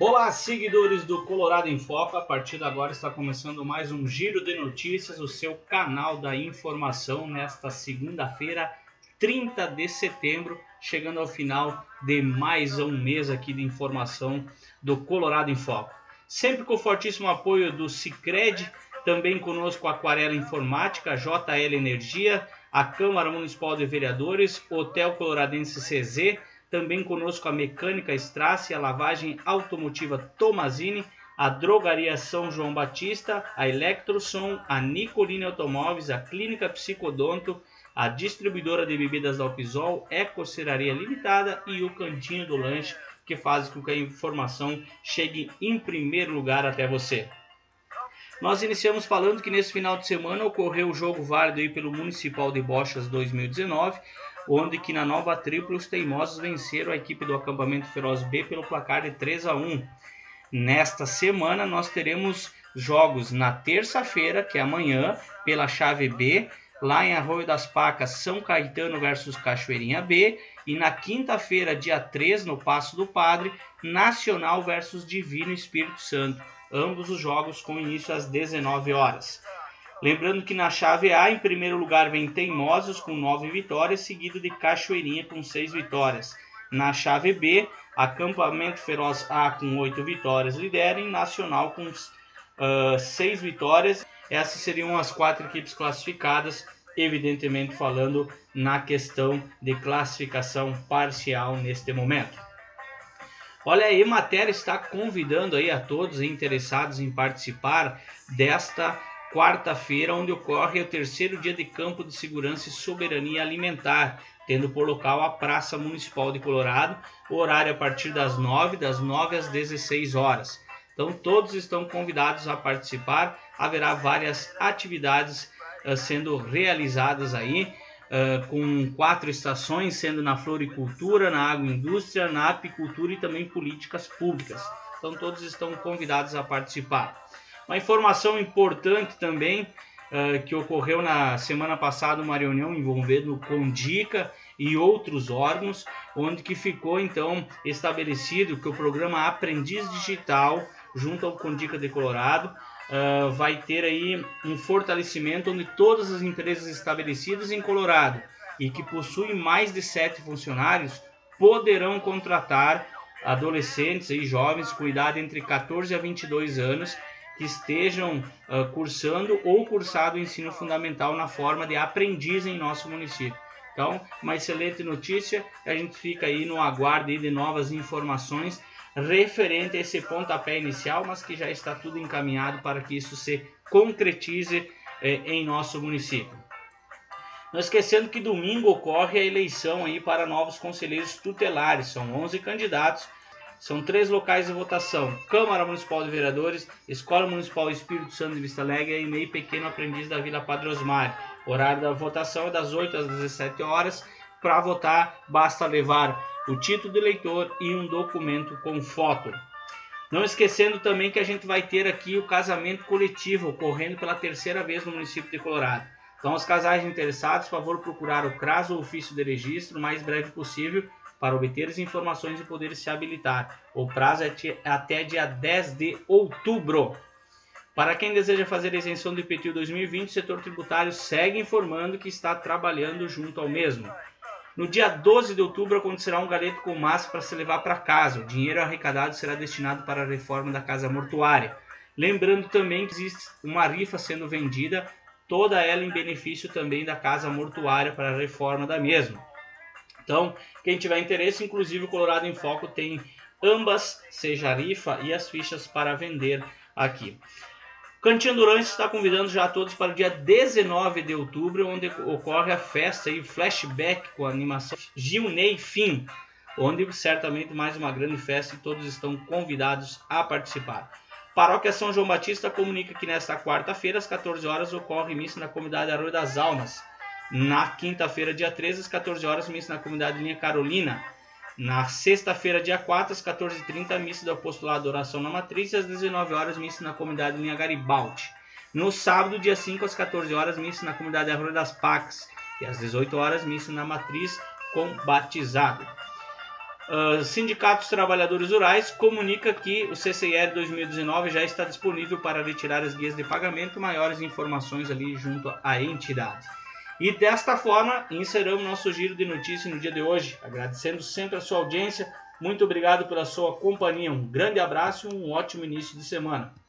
Olá, seguidores do Colorado em Foco. A partir de agora está começando mais um Giro de Notícias, o seu canal da informação nesta segunda-feira, 30 de setembro, chegando ao final de mais um mês aqui de informação do Colorado em Foco. Sempre com o fortíssimo apoio do Sicredi, também conosco a Aquarela Informática, JL Energia, a Câmara Municipal de Vereadores, Hotel Coloradense CZ, também conosco a Mecânica Strasse, a Lavagem Automotiva Tomazini, a Drogaria São João Batista, a Electrosom, a Nicolini Automóveis, a Clínica Psicodonto, a Distribuidora de Bebidas da Alpisol, Ecoceraria Limitada e o Cantinho do Lanche, que faz com que a informação chegue em primeiro lugar até você. Nós iniciamos falando que nesse final de semana ocorreu o jogo válido aí pelo Municipal de Bochas 2019, onde que na nova tripla os teimosos venceram a equipe do Acampamento Feroz B pelo placar de 3-1. Nesta semana nós teremos jogos na terça-feira, que é amanhã, pela chave B, lá em Arroio das Pacas, São Caetano versus Cachoeirinha B, e na quinta-feira, dia 3, no Passo do Padre, Nacional versus Divino Espírito Santo. Ambos os jogos com início às 19 horas. Lembrando que na chave A, em primeiro lugar, vem Teimosos com 9 vitórias, seguido de Cachoeirinha com 6 vitórias. Na chave B, Acampamento Feroz A com 8 vitórias lidera e Nacional com 6 vitórias. Essas seriam as 4 equipes classificadas, evidentemente falando na questão de classificação parcial neste momento. Olha aí, Emater está convidando aí a todos interessados em participar desta quarta-feira, onde ocorre o terceiro dia de campo de segurança e soberania alimentar, tendo por local a Praça Municipal de Colorado, horário a partir das 9 às 16 horas. Então todos estão convidados a participar, haverá várias atividades sendo realizadas aí, com 4 estações, sendo na floricultura, na agroindústria, na apicultura e também políticas públicas. Então todos estão convidados a participar. Uma informação importante também, que ocorreu na semana passada, uma reunião envolvendo o Condica e outros órgãos, onde que ficou então estabelecido que o programa Aprendiz Digital, junto ao Condica de Colorado, vai ter aí um fortalecimento onde todas as empresas estabelecidas em Colorado e que possuem mais de 7 funcionários poderão contratar adolescentes e jovens com idade entre 14 a 22 anos que estejam cursando ou cursado o ensino fundamental na forma de aprendiz em nosso município. Então, uma excelente notícia, a gente fica aí no aguardo aí de novas informações referente a esse pontapé inicial, mas que já está tudo encaminhado para que isso se concretize em nosso município. Não esquecendo que domingo ocorre a eleição aí para novos conselheiros tutelares, são 11 candidatos, são 3 locais de votação: Câmara Municipal de Vereadores, Escola Municipal Espírito Santo de Vista Alegre e MEI Pequeno Aprendiz da Vila Padre Osmar. O horário da votação é das 8 às 17 horas. Para votar, basta levar o título de eleitor e um documento com foto. Não esquecendo também que a gente vai ter aqui o casamento coletivo ocorrendo pela terceira vez no município de Colorado. Então, os casais interessados, por favor, procurar o CRAS ou ofício de registro o mais breve possível para obter as informações e poder se habilitar. O prazo é até dia 10 de outubro. Para quem deseja fazer a isenção do IPTU 2020, o setor tributário segue informando que está trabalhando junto ao mesmo. No dia 12 de outubro acontecerá um galeto com massa para se levar para casa. O dinheiro arrecadado será destinado para a reforma da casa mortuária. Lembrando também que existe uma rifa sendo vendida, toda ela em benefício também da casa mortuária para a reforma da mesma. Então, quem tiver interesse, inclusive o Colorado em Foco tem ambas, seja a rifa e as fichas para vender aqui. Cantinho do Lanche está convidando já a todos para o dia 19 de outubro, onde ocorre a festa e o flashback com a animação Gilney Fim, onde certamente mais uma grande festa e todos estão convidados a participar. Paróquia São João Batista comunica que nesta quarta-feira, às 14 horas, ocorre missa na comunidade Arroio das Almas. Na quinta-feira, dia 13, às 14 horas, missa na comunidade Linha Carolina. Na sexta-feira, dia 4, às 14h30, missa do apostolado Oração na Matriz. E às 19 horas, missa na comunidade Linha Garibaldi. No sábado, dia 5, às 14 horas, missa na comunidade Arroio das Pacas. E às 18 horas, missa na Matriz com batizado. Sindicato dos Trabalhadores Rurais comunica que o CCR 2019 já está disponível para retirar as guias de pagamento. Maiores informações ali junto à entidade. E desta forma, encerramos nosso giro de notícias no dia de hoje, agradecendo sempre a sua audiência. Muito obrigado pela sua companhia, um grande abraço e um ótimo início de semana.